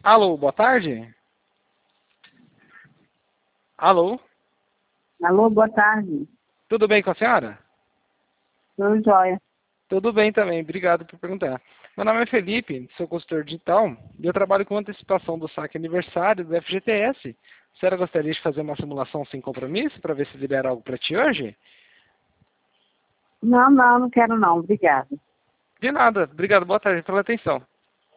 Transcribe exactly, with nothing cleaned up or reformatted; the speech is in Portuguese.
Alô, boa tarde. Alô, Alô, boa tarde. tudo bem com a senhora? Tudo jóia. Tudo bem também, obrigado por perguntar. Meu nome é Felipe, sou consultor digital e eu trabalho com antecipação do saque aniversário do F G T S. A senhora gostaria de fazer uma simulação sem compromisso para ver se libera algo para ti hoje? Não, não, não quero não. Obrigada. De nada, obrigado, boa tarde pela atenção.